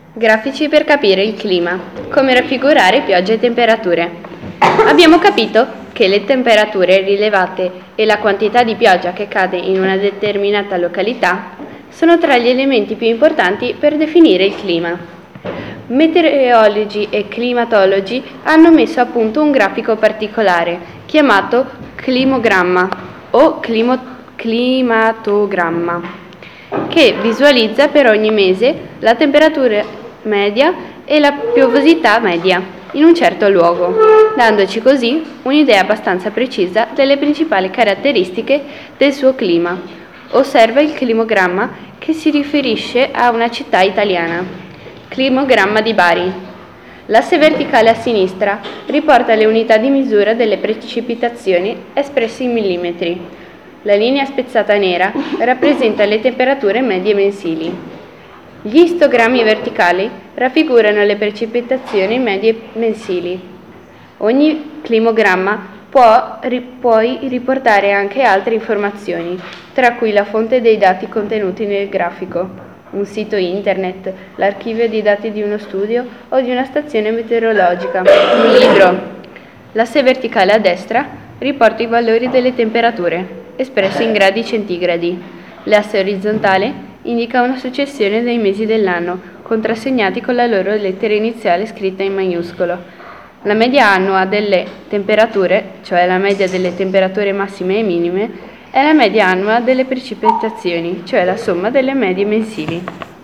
Grafici per capire il clima. Come raffigurare piogge e temperature. Abbiamo capito che le temperature rilevate e la quantità di pioggia che cade in una determinata località sono tra gli elementi più importanti per definire il clima. Meteorologi e climatologi hanno messo a punto un grafico particolare chiamato climogramma o climatogramma, che visualizza per ogni mese la temperatura media e la piovosità media in un certo luogo, dandoci così un'idea abbastanza precisa delle principali caratteristiche del suo clima. Osserva il climogramma che si riferisce a una città italiana. Climogramma di Bari. L'asse verticale a sinistra riporta le unità di misura delle precipitazioni espresse in millimetri. La linea spezzata nera rappresenta le temperature medie mensili. Gli istogrammi verticali raffigurano le precipitazioni medie mensili. Ogni climogramma può poi riportare anche altre informazioni, tra cui la fonte dei dati contenuti nel grafico, un sito internet, l'archivio di dati di uno studio o di una stazione meteorologica, un libro. L'asse verticale a destra riporta i valori delle temperature, espresse in gradi centigradi. L'asse orizzontale indica una successione dei mesi dell'anno, contrassegnati con la loro lettera iniziale scritta in maiuscolo. La media annua delle temperature, cioè la media delle temperature massime e minime, è la media annua delle precipitazioni, cioè la somma delle medie mensili.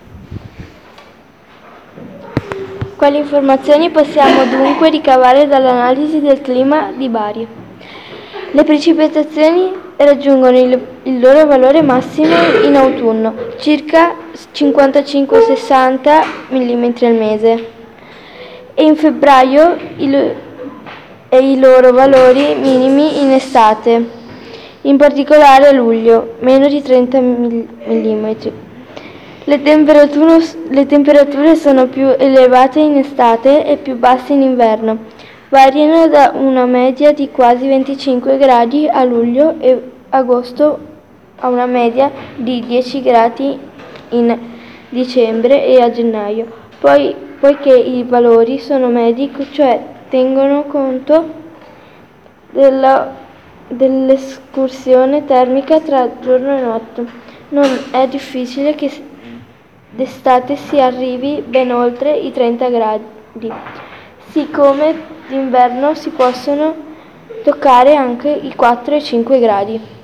Quali informazioni possiamo dunque ricavare dall'analisi del clima di Bari? Le precipitazioni raggiungono il loro valore massimo in autunno, circa 55-60 mm al mese, e in febbraio i loro valori minimi in estate, in particolare a luglio, meno di 30 mm. Le temperature sono più elevate in estate e più basse in inverno. Variano da una media di quasi 25 gradi a luglio e agosto a una media di 10 gradi in dicembre e a gennaio. Poiché i valori sono medi, cioè tengono conto dell'escursione termica tra giorno e notte, non è difficile che d'estate si arrivi ben oltre i 30 gradi, siccome d'inverno si possono toccare anche i 4 e 5 gradi.